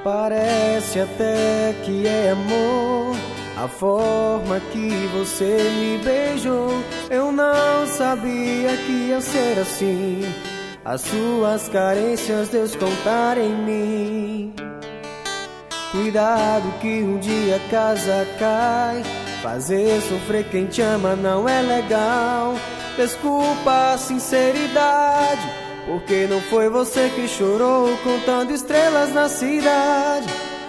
Parece até que é amor a forma que você me beijou. Eu não sabia que ia ser assim. As suas carências Deus contar em mim. Cuidado que um dia a casa cai. Fazer sofrer quem te ama não é legal. Desculpa a sinceridade, porque não foi você que chorou contando estrelas na cidade.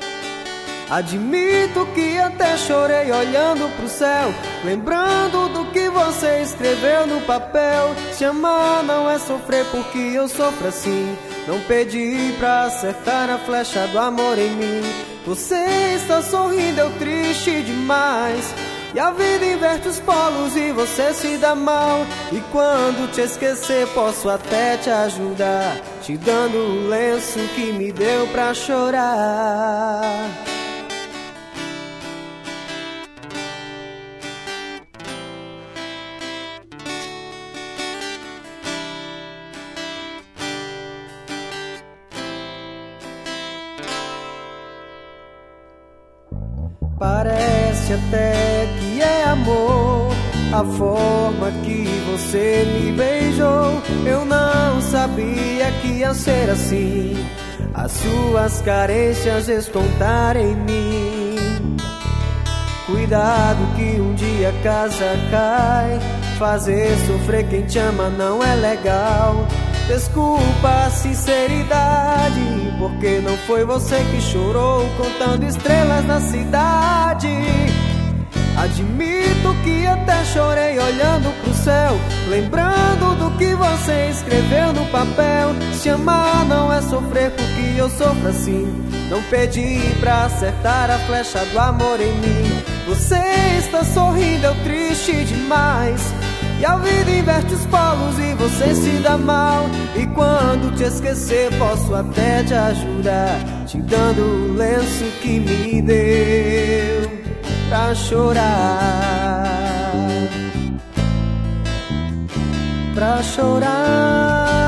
Admito que até chorei olhando pro céu, lembrando do que você escreveu no papel. Se amar não é sofrer, porque eu sofro assim. Não pedi pra acertar a flecha do amor em mim. Você está sorrindo, eu triste demais. E a vida inverte os polos e você se dá mal. E quando te esquecer posso até te ajudar, te dando o lenço que me deu pra chorar. Parece até que é amor a forma que você me beijou. Eu não sabia que ia ser assim. As suas carências descontar em mim. Cuidado que um dia a casa cai. Fazer sofrer quem te ama não é legal. Desculpa a sinceridade, porque não foi você que chorou contando estrelas na cidade. Admito que até chorei olhando pro céu, lembrando do que você escreveu no papel. Se amar não é sofrer, porque eu sofro assim. Não pedi pra acertar a flecha do amor em mim. Você está sorrindo, eu triste demais. E a vida inverte os polos e você se dá mal. E quando te esquecer posso até te ajudar, te dando o lenço que me deu pra chorar. Pra chorar.